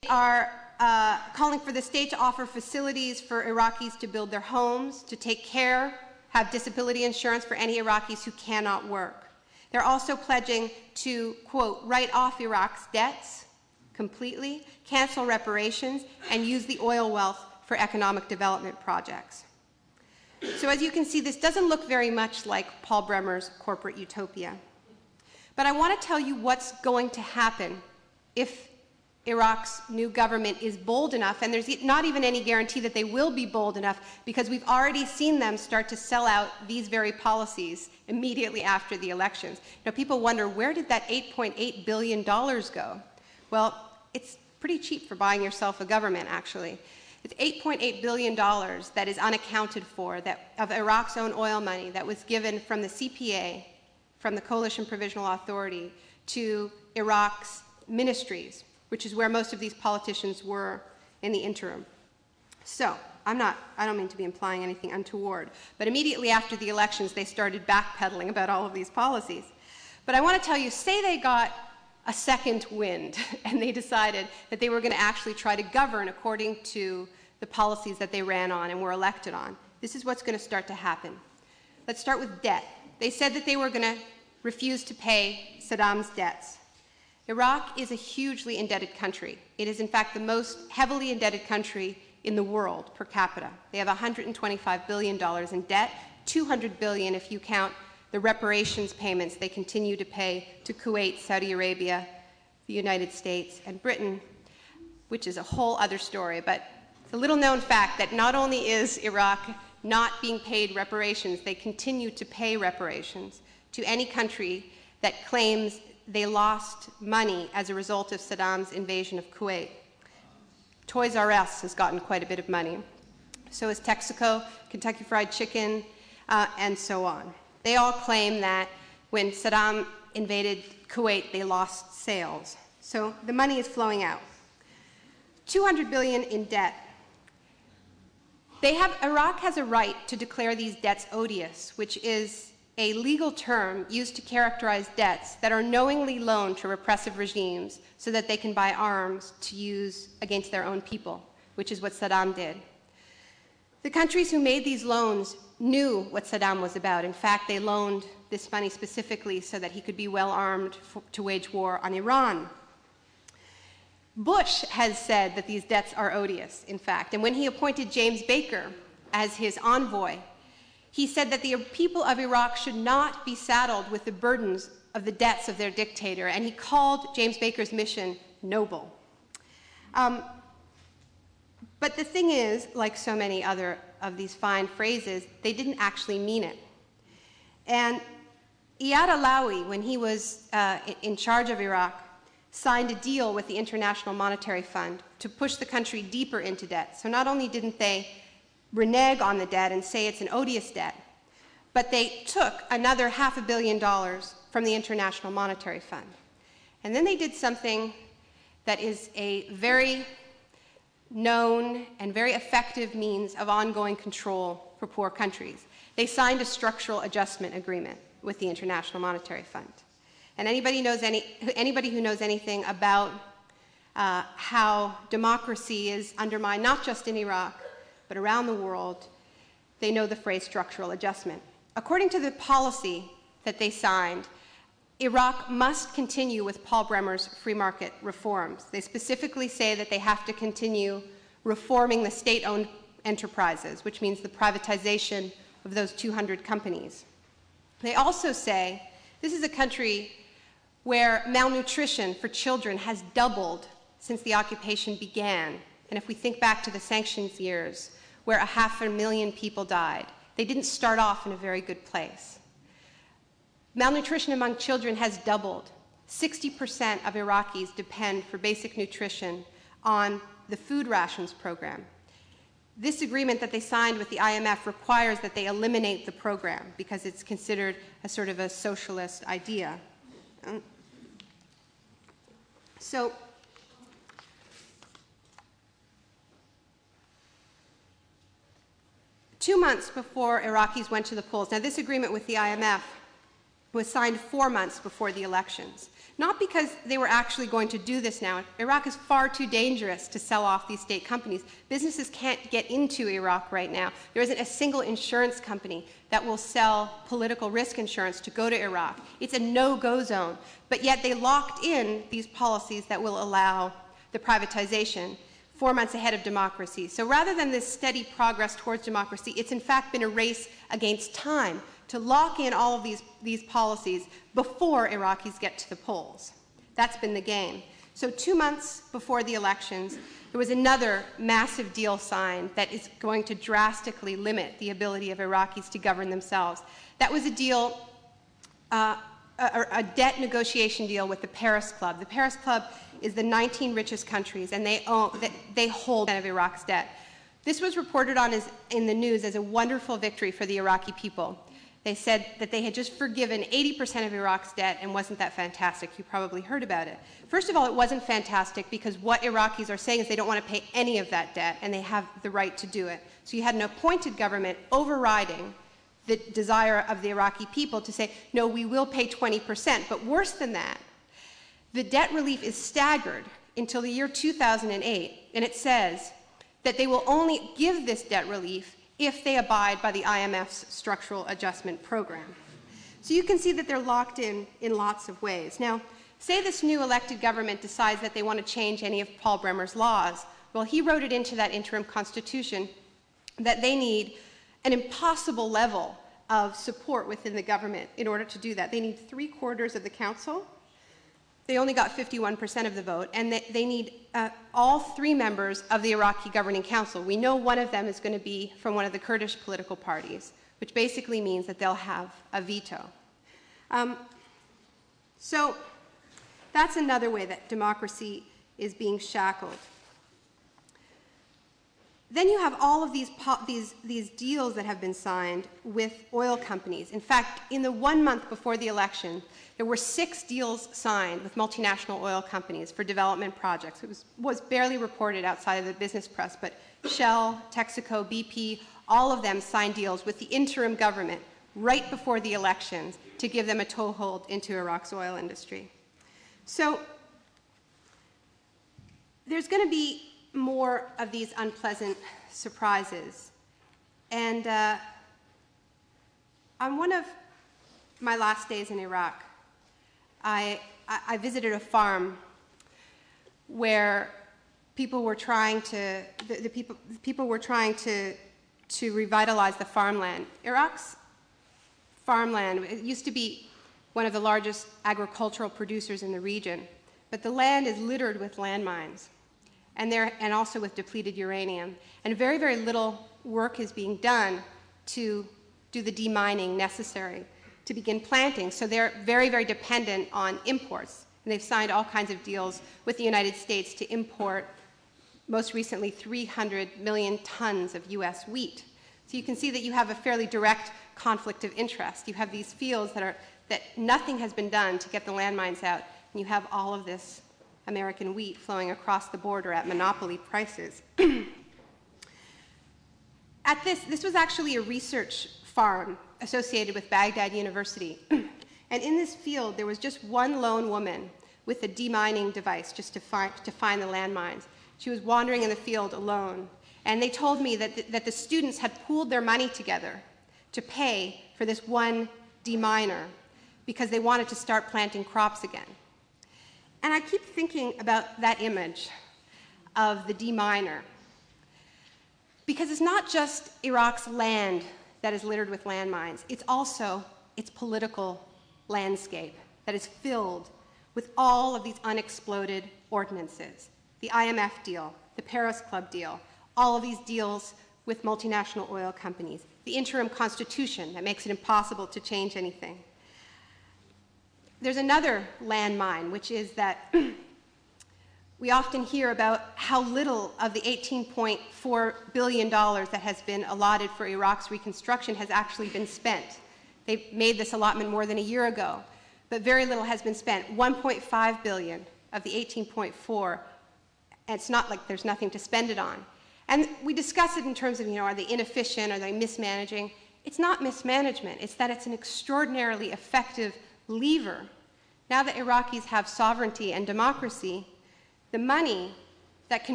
are calling for the state to offer facilities for Iraqis to build their homes, to take care, have disability insurance for any Iraqis who cannot work. They're also pledging to, quote, write off Iraq's debts completely, cancel reparations, and use the oil wealth for economic development projects. So as you can see, this doesn't look very much like Paul Bremer's corporate utopia. But I want to tell you what's going to happen if Iraq's new government is bold enough, and there's not even any guarantee that they will be bold enough, because we've already seen them start to sell out these very policies immediately after the elections. Now, people wonder, where did that $8.8 billion go? Well, it's pretty cheap for buying yourself a government, actually. It's $8.8 billion that is unaccounted for, that of Iraq's own oil money that was given from the CPA, from the Coalition Provisional Authority, to Iraq's ministries, which is where most of these politicians were in the interim. So, I don't mean to be implying anything untoward, but immediately after the elections, they started backpedaling about all of these policies. But I want to tell you, say they got a second wind, and they decided that they were going to actually try to govern according to the policies that they ran on and were elected on. This is what's going to start to happen. Let's start with debt. They said that they were going to refuse to pay Saddam's debts. Iraq is a hugely indebted country. It is, in fact, the most heavily indebted country in the world per capita. They have $125 billion in debt, $200 billion if you count the reparations payments they continue to pay to Kuwait, Saudi Arabia, the United States, and Britain, which is a whole other story. But it's a little-known fact that not only is Iraq not being paid reparations, they continue to pay reparations to any country that claims they lost money as a result of Saddam's invasion of Kuwait. Toys R Us has gotten quite a bit of money. So has Texaco, Kentucky Fried Chicken, and so on. They all claim that when Saddam invaded Kuwait, they lost sales. So the money is flowing out. $200 billion in debt. Iraq has a right to declare these debts odious, which is a legal term used to characterize debts that are knowingly loaned to repressive regimes so that they can buy arms to use against their own people, which is what Saddam did. The countries who made these loans knew what Saddam was about. In fact, they loaned this money specifically so that he could be well armed to wage war on Iran. Bush has said that these debts are odious, in fact, and when he appointed James Baker as his envoy, he said that the people of Iraq should not be saddled with the burdens of the debts of their dictator, and he called James Baker's mission noble. But the thing is, like so many other of these fine phrases, they didn't actually mean it. And Iyad Allawi, when he was in charge of Iraq, signed a deal with the International Monetary Fund to push the country deeper into debt. So not only didn't they renege on the debt and say it's an odious debt, but they took another $500 million from the International Monetary Fund. And then they did something that is a very known and very effective means of ongoing control for poor countries. They signed a structural adjustment agreement with the International Monetary Fund. And anybody who knows anything about how democracy is undermined, not just in Iraq, but around the world, they know the phrase structural adjustment. According to the policy that they signed, Iraq must continue with Paul Bremer's free market reforms. They specifically say that they have to continue reforming the state-owned enterprises, which means the privatization of those 200 companies. They also say this is a country where malnutrition for children has doubled since the occupation began. And if we think back to the sanctions years, where 500,000 people died, they didn't start off in a very good place. Malnutrition among children has doubled. 60% of Iraqis depend for basic nutrition on the food rations program. This agreement that they signed with the IMF requires that they eliminate the program because it's considered a sort of a socialist idea. So, two months before Iraqis went to the polls, now this agreement with the IMF was signed 4 months before the elections. Not because they were actually going to do this now. Iraq is far too dangerous to sell off these state companies. Businesses can't get into Iraq right now. There isn't a single insurance company that will sell political risk insurance to go to Iraq. It's a no-go zone. But yet they locked in these policies that will allow the privatization 4 months ahead of democracy. So rather than this steady progress towards democracy, it's in fact been a race against time to lock in all of these policies before Iraqis get to the polls. That's been the game. So 2 months before the elections, there was another massive deal signed that is going to drastically limit the ability of Iraqis to govern themselves. That was a deal, a debt negotiation deal with the Paris Club. The Paris Club is the 19 richest countries, and they hold of Iraq's debt. This was reported on in the news as a wonderful victory for the Iraqi people. They said that they had just forgiven 80% of Iraq's debt, and wasn't that fantastic? You probably heard about it. First of all, it wasn't fantastic because what Iraqis are saying is they don't want to pay any of that debt, and they have the right to do it. So you had an appointed government overriding the desire of the Iraqi people to say, no, we will pay 20%. But worse than that, the debt relief is staggered until the year 2008, and it says that they will only give this debt relief if they abide by the IMF's structural adjustment program. So you can see that they're locked in lots of ways. Now, say this new elected government decides that they want to change any of Paul Bremer's laws. Well, he wrote it into that interim constitution that they need an impossible level of support within the government in order to do that. They need 3/4 of the council. They only got 51% of the vote, and they need all 3 members of the Iraqi Governing Council. We know one of them is going to be from one of the Kurdish political parties, which basically means that they'll have a veto. So that's another way that democracy is being shackled. Then you have all of these deals that have been signed with oil companies. In fact, in the 1 month before the election, there were 6 deals signed with multinational oil companies for development projects. It was barely reported outside of the business press, but Shell, Texaco, BP, all of them signed deals with the interim government right before the elections to give them a toehold into Iraq's oil industry. So there's going to be more of these unpleasant surprises. And on one of my last days in Iraq, I visited a farm where people were trying to, people were trying to revitalize the farmland. Iraq's farmland, it used to be one of the largest agricultural producers in the region, but the land is littered with landmines. And also with depleted uranium. And very, very little work is being done to do the demining necessary to begin planting. So they're very, very dependent on imports. And they've signed all kinds of deals with the United States to import, most recently, 300 million tons of US wheat. So you can see that you have a fairly direct conflict of interest. You have these fields that nothing has been done to get the landmines out, and you have all of this American wheat flowing across the border at monopoly prices. This was actually a research farm associated with Baghdad University. And in this field, there was just one lone woman with a demining device just to find the landmines. She was wandering in the field alone. And they told me that the students had pooled their money together to pay for this one deminer because they wanted to start planting crops again. And I keep thinking about that image of the deminer, because it's not just Iraq's land that is littered with landmines, it's also its political landscape that is filled with all of these unexploded ordinances. The IMF deal, the Paris Club deal, all of these deals with multinational oil companies, the interim constitution that makes it impossible to change anything. There's another landmine, which is that we often hear about how little of the $18.4 billion that has been allotted for Iraq's reconstruction has actually been spent. They made this allotment more than a year ago, but very little has been spent. 1.5 billion of the 18.4, and it's not like there's nothing to spend it on. And we discuss it in terms of, are they inefficient, are they mismanaging? It's not mismanagement, it's that it's an extraordinarily effective lever. Now that Iraqis have sovereignty and democracy, the money that can